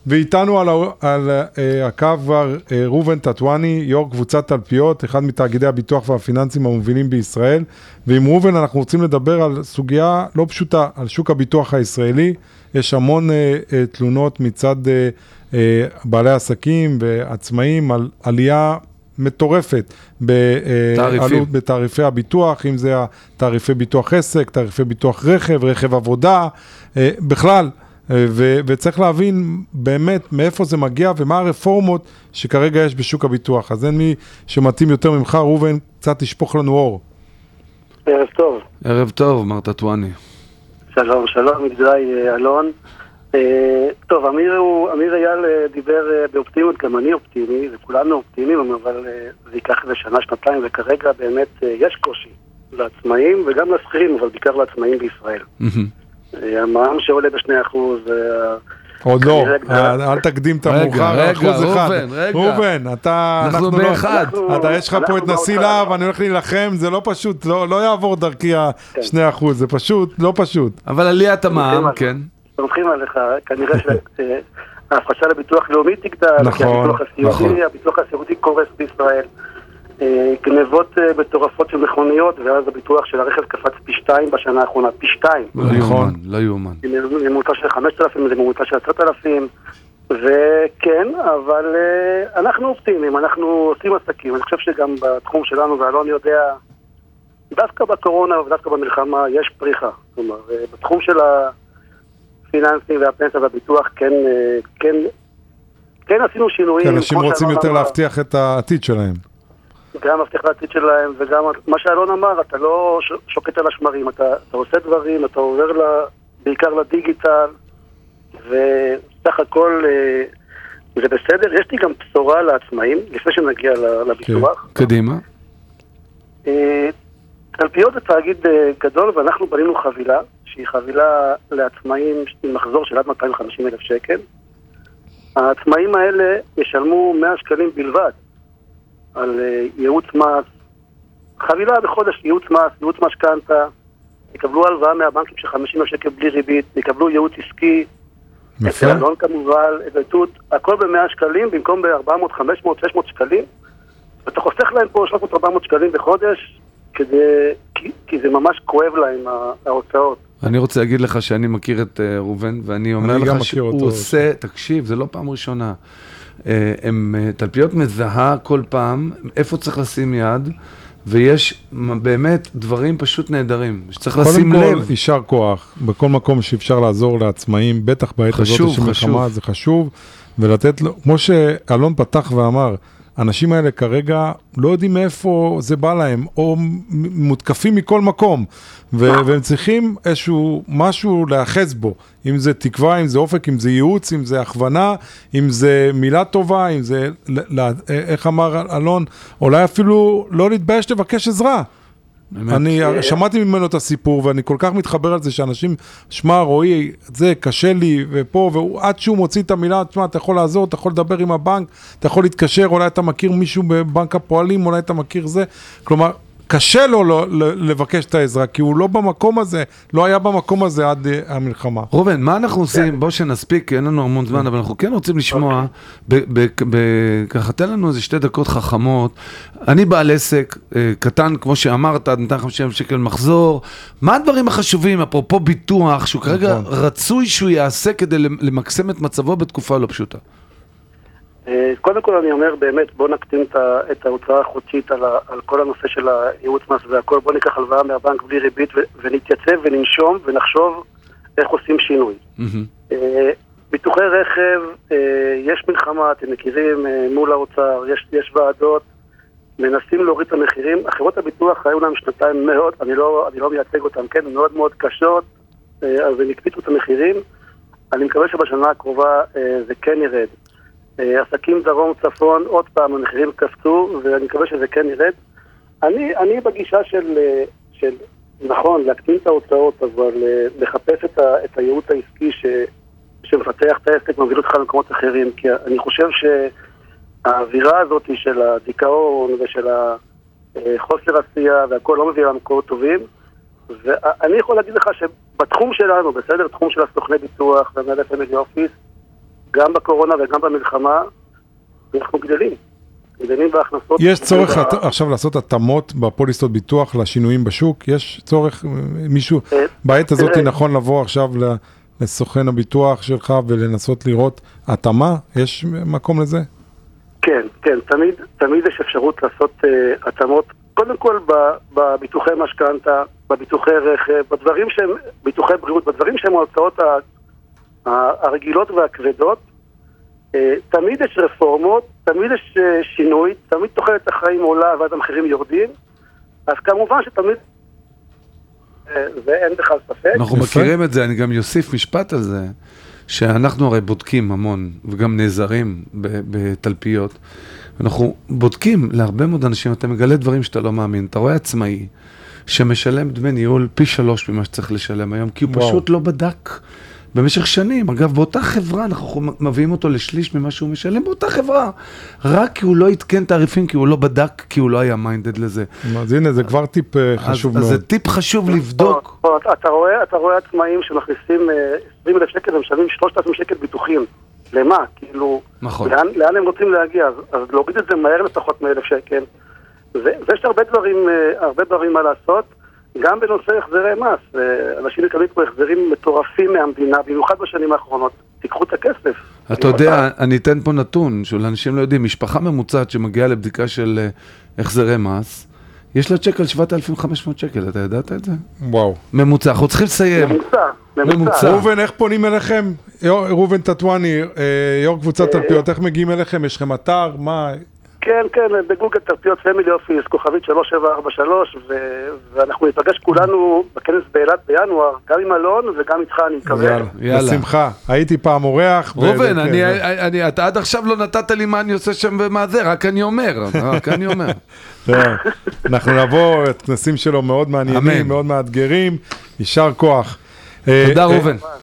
ואיתנו על הקו כבר רובן טטואני, יו"ר קבוצת תלפיות, אחד מתאגידי הביטוח והפיננסים המובילים בישראל, ועם רובן אנחנו רוצים לדבר על סוגיה לא פשוטה, על שוק הביטוח הישראלי. יש המון תלונות מצד בעלי עסקים ועצמאים על עלייה מטורפת בתעריפי הביטוח, אם זה תעריפי ביטוח עסק, תעריפי ביטוח רכב עבודה, בכלל, וצריך להבין באמת מאיפה זה מגיע ומה הרפורמות שכרגע יש בשוק הביטוח. אז אין מי שמתאים יותר ממך, רובן, קצת תשפוך לנו אור. ערב טוב. ערב טוב, מר טטואני. שלום, ידידי אלון. טוב, אמיר אייל דיבר באופטימיות, גם אני אופטימי, וכולנו אופטימיים, אבל זה ייקח איזה שנה, שנתיים, וכרגע באמת יש קושי לעצמאים וגם לשכירים, אבל בעיקר לעצמאים בישראל. המע"מ שעולה ב2%. עוד לא, אל תקדים את המאוחר, רובן, אנחנו באחד. יש לך פה את נשיא להב, אני הולך להילחם, זה לא פשוט, לא יעבור דרכי ה2%, זה פשוט, לא פשוט. אבל עליית המע"מ, כן. סומכים עליך, כנראה שההפרשה לביטוח לאומי תגדל, כי הביטוח הסיעודי קורס בישראל, גנבות מטורפות של מכוניות, ואז הביטוח של הרכב קפץ פי 2 בשנה האחרונה, פי 2. לא יאומן. זה ממוצע של 5,000, זה ממוצע של 10,000, וכן, אבל אנחנו אופטימיים, אנחנו עושים עסקים. אני חושב שגם בתחום שלנו, ואלון יודע, דווקא בקורונה ודווקא במלחמה יש פריחה. זאת אומרת, בתחום של הפיננסים והפנסיה והביטוח, כן עשינו שינויים. אנשים רוצים יותר להבטיח את העתיד שלהם. גם מבטיח לעתיד שלהם, וגם מה שאלון אמר, אתה לא שוקט על השמרים, אתה עושה דברים, אתה עובר בעיקר לדיגיטל, וסך הכל זה בסדר. יש לי גם בשורה לעצמאים, לפני שנגיע לביטוח. קדימה. תלפיות זה תאגיד גדול, ואנחנו בנינו חבילה, שהיא חבילה לעצמאים עם מחזור של עד 250,000 שקל. העצמאים האלה ישלמו 100 שקלים בלבד על ייעוץ מס, חבילה בחודש, ייעוץ משכנתה, יקבלו הלוואה מהבנקים של 50,000 שקל בלי ריבית, יקבלו ייעוץ עסקי, אלון כמובן, הכל ב100 שקלים, במקום ב400, 500, 600 שקלים, ואתה חוסך להם פה 300-400 שקלים בחודש, כי זה ממש כואב להם ההוצאות. אני רוצה להגיד לך שאני מכיר את רובן, ואני אומר לך שהוא עושה, תקשיב, זה לא פעם ראשונה, תלפיות מזהה כל פעם איפה צריך לשים יד, ויש באמת דברים פשוט נהדרים שצריך לשים לב. קודם כל יישר כוח בכל מקום שאפשר לעזור לעצמאים, בטח בעת הזאת של מלחמה, זה חשוב, ולתת לו, כמו שאלון פתח ואמר, האנשים האלה כרגע לא יודעים מאיפה זה בא להם, או מותקפים מכל מקום, והם צריכים איזשהו משהו להאחז בו, אם זה תקווה, אם זה אופק, אם זה ייעוץ, אם זה הכוונה, אם זה מילה טובה, אם זה, איך אמר אלון, אולי אפילו לא להתבייש לבקש עזרה. אני שמעתי ממנו את הסיפור, ואני כל כך מתחבר על זה שאנשים, שמע רועי, זה קשה לי, ופה, ועד שהוא מוציא את המילה, תשמע, אתה יכול לעזור, אתה יכול לדבר עם הבנק, אתה יכול להתקשר, אולי אתה מכיר מישהו בבנק הפועלים, אולי אתה מכיר זה, כלומר, קשה לו לבקש את העזרה, כי הוא לא במקום הזה, לא היה במקום הזה עד המלחמה. רובן, מה אנחנו עושים? בוא שנספיק, אין לנו המון זמן, אבל אנחנו כן רוצים לשמוע, ככה, תן לנו איזה 2 דקות חכמות. אני בעל עסק קטן, כמו שאמרת, 250,000 שקל מחזור. מה הדברים החשובים, אפרופו ביטוח, שהוא כרגע רצוי שהוא יעשה כדי למקסם את מצבו בתקופה לא פשוטה? קודם כל אני אומר באמת, בוא נקטין את ההוצאה החודשית על כל הנושא של הייעוץ מס והכל, בוא ניקח הלוואה מהבנק בלי ריבית ונתייצב וננשום ונחשוב איך עושים שינוי. ביטוחי רכב, יש מלחמה, אתם מכירים, מול האוצר, יש ועדות, מנסים להוריד את המחירים. אחרות הביטוח היו להם שנתיים מאוד, אני לא מייצג אותם, כן, מאוד מאוד קשות, אז הם הקפיצו את המחירים. אני מקווה שבשנה הקרובה זה כן ירד. עסקים דרום צפון, עוד פעם המחירים קפצו, ואני מקווה שזה כן ירד. אני בגישה של נכון, להקטין את ההוצאות, אבל לחפש את הייעוץ העסקי שמפתח את העסק, מביא אותך למקומות אחרים, כי אני חושב שהאווירה הזאת של הדיכאון ושל החוסר עשייה והכל לא מביא למקומות טובים, ואני יכול להגיד לך שבתחום שלנו, בסדר, תחום של הסוכני ביטוח ומנהלי פמילי אופיס, גם בקורונה וגם במלחמה, אנחנו גדלים בהכנסות. יש צורך עכשיו לעשות התאמות בפוליסות ביטוח לשינויים בשוק? יש צורך, מישהו, בעת הזאת נכון לבוא עכשיו לסוכן הביטוח שלך ולנסות לראות התאמה? יש מקום לזה? כן, תמיד יש אפשרות לעשות התאמות, קודם כל בביטוחי משכנתא, בביטוחי רכב, בדברים שהם, ביטוחי בריאות, בדברים שהם ההוצאות הרגילות והכבדות, תמיד יש רפורמות, תמיד יש שינוי, תמיד תוחלת החיים עולה ואז המחירים יורדים, אז כמובן שתמיד, ואין בכלל ספק. אנחנו מכירים את זה, אני גם יוסיף משפט על זה, שאנחנו הרי בודקים המון, וגם נעזרים בתלפיות, אנחנו בודקים להרבה מאוד אנשים, אתה מגלה דברים שאתה לא מאמין, אתה רואה עצמאי, שמשלם דמי ניהול פי 3 ממה שצריך לשלם היום, כי הוא פשוט לא בדק. במשך שנים, אגב, באותה חברה, אנחנו מביאים אותו לשליש ממה שהוא משלם, באותה חברה, רק כי הוא לא התקן תעריפים, כי הוא לא בדק, כי הוא לא היה מיינדד לזה. אז הנה, זה כבר טיפ חשוב מאוד. אז זה טיפ חשוב לבדוק. אתה רואה עצמאים שמכניסים 20,000 שקל ומשלמים 3,000 שקל ביטוחים. למה? כאילו, לאן הם רוצים להגיע? אז להוריד את זה מהר לפחות מ1,000 שקל. ויש הרבה דברים מה לעשות. גם בנושא החזרי מס, אנשים מקבלים פה החזרים מטורפים מהמדינה, במיוחד בשנים האחרונות, תיקחו את הכסף. אתה יודע, אני אתן פה נתון, שאנשים לא יודעים, משפחה ממוצעת שמגיעה לבדיקה של החזרי מס, יש לה צ'ק על 7,500 שקל, אתה ידעת את זה? וואו. ממוצע, אנחנו צריכים לסיים. ממוצע. ראובן, איך פונים אליכם? ראובן טטואני, יו"ר קבוצת תלפיות, איך מגיעים אליכם? יש לכם אתר? מה? כן, בגוגל תלפיות פמילי אופיס, כוכבית 3743, ואנחנו נפגש כולנו בכנס באילת בינואר, גם עם אלון וגם איתך, אני מקווה. יאללה, בשמחה. הייתי פעם אורח. ראובן, אתה עד עכשיו לא נתת לי מה אני עושה שם ומה זה, רק אני אומר. אנחנו נבוא, התנסים שלו מאוד מעניינים, מאוד מאתגרים, יישר כוח. תודה ראובן.